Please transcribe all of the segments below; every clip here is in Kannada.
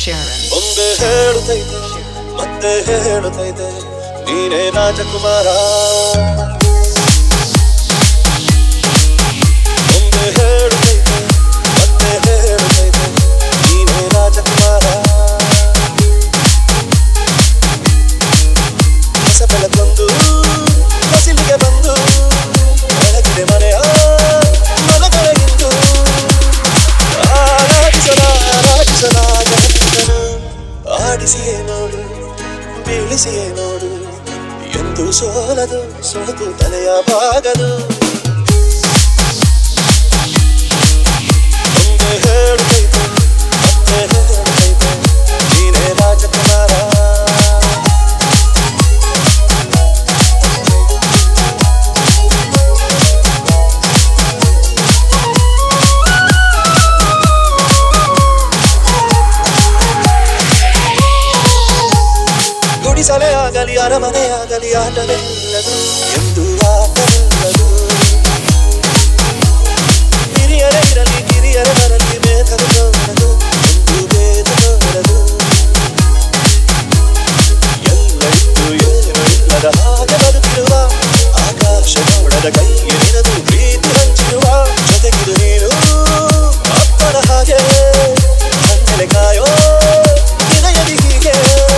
Sharon. ಒಂದೇ ಹೇಳುತ್ತೈತೆ ಮತ್ತೆ ಹೇಳುತ್ತೈತೆ ನೀನೇ ರಾಜಕುಮಾರ. ಒಂದೇ ಹೇಳುತ್ತೈತೆ ಮತ್ತೆ ಹೇಳುತ್ತೈತೆ ನೀನೇ ರಾಜಕುಮಾರ. ಹೊಸ ಬೆಳಕೊಂದು ಹೊಸಿಲಿಗೆ ಬಂದು ಬೆಳಕಿದೆ ಮನೆಯ ಮನದೊಳಗಿಂದು ಆರಾಧಿಸಲಾಗನು. ಆಡಿಸಿಯೇ ನೋಡು ಬೀಳಿಸಿಯೇ ನೋಡು ಎಂದು ಸೋಲದು ಸೋತು ತಲೆಯ ಬಾಗದು. ಒಂದೇ ಹೇಳುತ್ತೈತೆ ಮತ್ತೆ ಹೇಳುತ್ತೈತೆ ನೀನೇ ರಾಜಕುಮಾರ. ಗುಡಿಸಲೇ ಆಗಲಿ ಅರಮನೆ ಆಗಲಿ ಆಟವೆಲ್ಲದು ಎಂದು ಆಟವೆಲ್ಲದು. ಹಿರಿಯರೇ ಇರಲಿ ಕಿರಿಯರೇ ಬರಲಿ ಬೇಕಲು ತೋರದು ಎಂದು ಬೇಗ ತೋರದು. ಎಲ್ಲ ಇದ್ದು ಏನು ಇಲ್ಲದ ಹಾಗೆ ಬದುಕಿರುವ ಆಕಾಶ ನೋಡದ ಕೈಗೆ ನಿನದು ಪ್ರೀತಿ ಹಂಚಿರುವ ಜೊತೆಗಿದು ನೀನು ಅಪ್ಪನ ಹಾಗೆ ಹಂಚಲೆ ಕಾಯೋ ನಿನಯದಿ ಹೀಗೆ.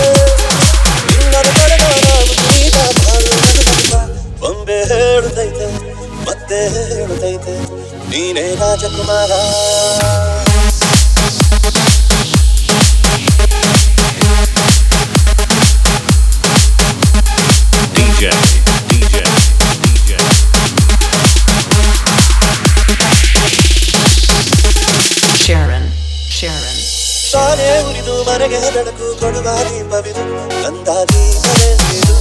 ಒಂದೇ ಹೇಳುತ್ತೈತೆ ಮತ್ತೆ ಹೇಳುತ್ತೈತೆ ನೀನೇ ರಾಜಕುಮಾರ. DJ Sharon. ತಾನೇ ಉರಿದು ಮನೆಗೆ ಬೆಳಕು ಕೊಡುವ ದೀಪವಿದು ನಂದ ದೀಪವೆಂದಿದು.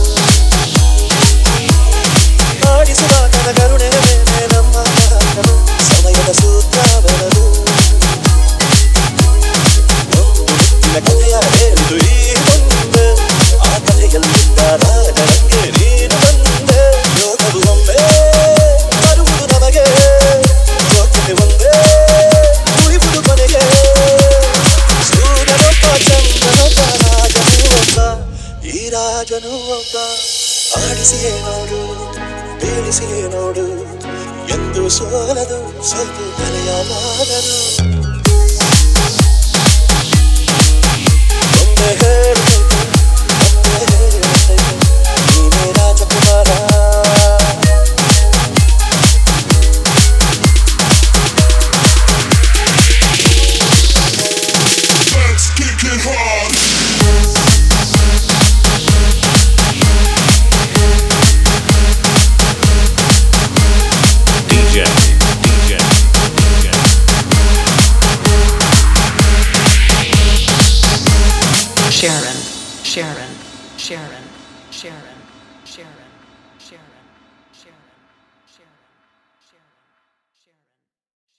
ಮಾಡಿಸುವ ತನ್ನ ಕರುಣೆಯ ಮೇಲೆ ನಮ್ಮ ಮಹಾತ್ಮನು ಸಮಯದ ಸೂತ್ರ ಬರಲು. ಒಂದು ಮುತ್ತಿನ ಕಥೆಯ ಹೇಳಿದು ಈ ಮುಂದೆ ಆ ಕಥೆಯಲ್ಲಿದ್ದ ರಾಜರಂಗೆ ನೀನು ಬಂದೆ. ಯೋಗವು ಒಮ್ಮೆ ಬರುವುದು ನಮಗೆ ಯೋಚನೆ ಒಂದೇ ಉಳಿವುದು ಕೊನೆಗೆ. ಸೂರ್ಯನೊಬ್ಬ ಚಂದ್ರನೊಬ್ಬ ರಾಜನು ಒಬ್ಬ ಈ ರಾಜನು ಒಬ್ಬ. ಆಡಿಸಿಯೇ ನೋಡು ಬೀಳಿಸಿಯೇ ನೋಡು ಎಂದು ಸೋಲದು ಸೋತು ತಲೆಯ ಬಾಗದು. ಒಂದೇ ಹೇಳುತ್ತೈತೆ ಮತ್ತೆ ಹೇಳುತ್ತೈತೆ ನೀನೇ ರಾಜಕುಮಾರ. Let's kick it hard. Sharon.